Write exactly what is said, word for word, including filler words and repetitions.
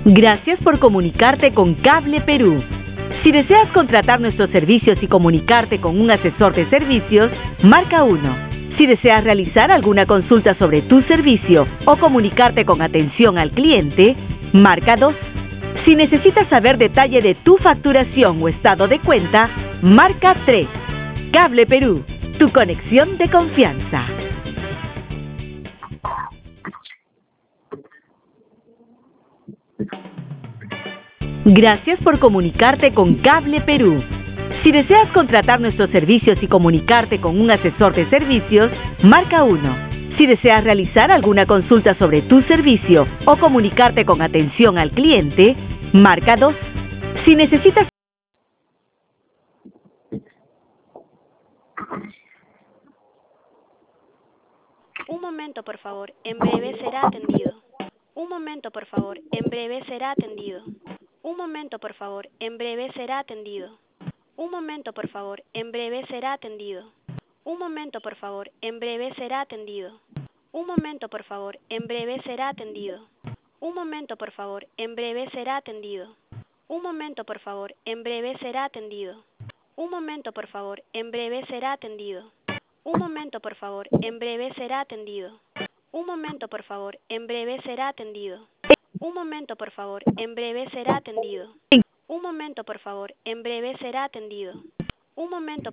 Gracias por comunicarte con Cable Perú. Si deseas contratar nuestros servicios y comunicarte con un asesor de servicios, marca uno. Si deseas realizar alguna consulta sobre tu servicio o comunicarte con atención al cliente, marca dos. Si necesitas saber detalle de tu facturación o estado de cuenta, marca tres. Cable Perú, tu conexión de confianza. Gracias por comunicarte con Cable Perú. Si deseas contratar nuestros servicios y comunicarte con un asesor de servicios, marca uno. Si deseas realizar alguna consulta sobre tu servicio o comunicarte con atención al cliente, marca dos. Si necesitas... Un momento, por favor. En breve será atendido. Un momento, por favor. En breve será atendido. Un momento, por favor. En breve será atendido. Un momento, por favor. En breve será atendido. Un momento, por favor. En breve será atendido. Un momento, por favor. En breve será atendido. Un momento, por favor. En breve será atendido. Un momento, por favor. En breve será atendido. Un momento, por favor. En breve será atendido. Un momento, por favor. En breve será atendido. Un momento, por favor. En breve será atendido. Un momento, por favor. En breve será atendido. Un momento, por favor. En breve será atendido. Un momento.